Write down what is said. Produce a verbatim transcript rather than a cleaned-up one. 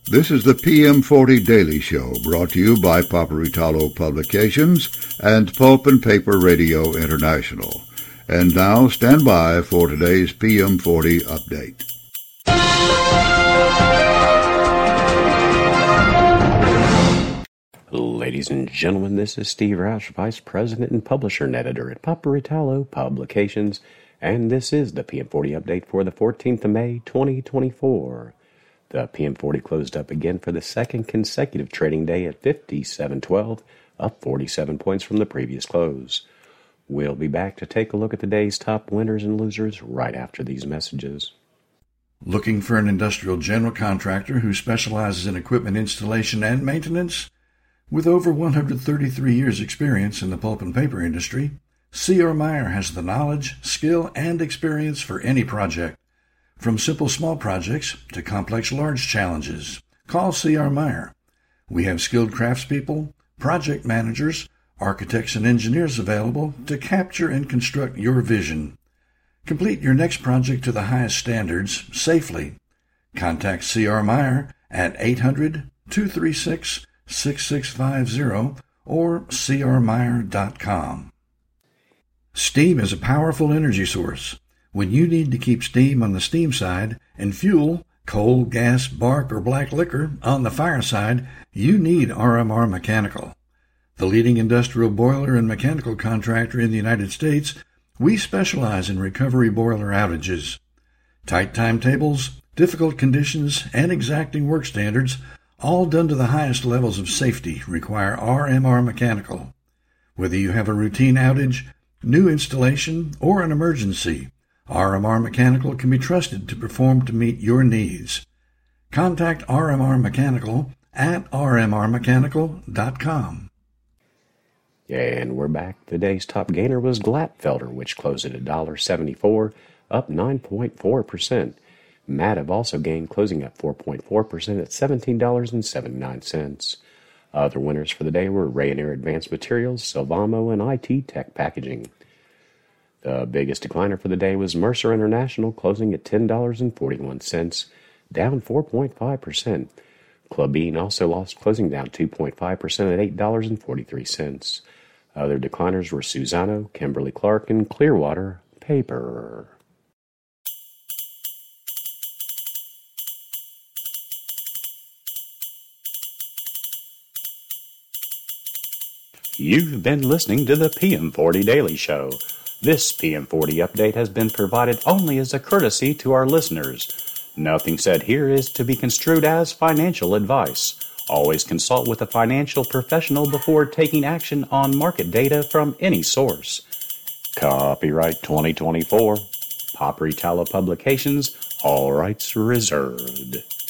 This is the P M forty Daily Show, brought to you by Paperitalo Publications and Pulp and Paper Radio International. And now, stand by for today's P M forty update. Ladies and gentlemen, this is Steve Roush, Vice President and Publisher and Editor at Paperitalo Publications, and this is the P M forty update for the fourteenth of May, twenty twenty-four. The P M forty closed up again for the second consecutive trading day at fifty-seven twelve, up forty-seven points from the previous close. We'll be back to take a look at the day's top winners and losers right after these messages. Looking for an industrial general contractor who specializes in equipment installation and maintenance? With over one hundred thirty-three years' experience in the pulp and paper industry, C R. Meyer has the knowledge, skill, and experience for any project. From simple small projects to complex large challenges, call C R. Meyer. We have skilled craftspeople, project managers, architects, and engineers available to capture and construct your vision. Complete your next project to the highest standards safely. Contact C R. Meyer at eight hundred, two three six, six six five zero or c r meyer dot com. Steam is a powerful energy source. When you need to keep steam on the steam side and fuel, coal, gas, bark, or black liquor on the fire side, you need R M R Mechanical. The leading industrial boiler and mechanical contractor in the United States, we specialize in recovery boiler outages. Tight timetables, difficult conditions, and exacting work standards, all done to the highest levels of safety, require R M R Mechanical. Whether you have a routine outage, new installation, or an emergency, R M R Mechanical can be trusted to perform to meet your needs. Contact R M R Mechanical at r m r mechanical dot com. And we're back. Today's top gainer was Glatfelter, which closed at one dollar seventy-four, up nine point four percent. Mativ also gained, closing up four point four percent at seventeen dollars and seventy-nine cents. Other winners for the day were Rayonier Advanced Materials, Sylvamo, and I T Tech Packaging. The biggest decliner for the day was Mercer International, closing at ten dollars and forty-one cents, down four point five percent. Klabin also lost, closing down two point five percent at eight dollars and forty-three cents. Other decliners were Suzano, Kimberly-Clark, and Clearwater Paper. You've been listening to the P M forty Daily Show. This P M forty update has been provided only as a courtesy to our listeners. Nothing said here is to be construed as financial advice. Always consult with a financial professional before taking action on market data from any source. Copyright twenty twenty-four. Paperitalo Publications. All rights reserved.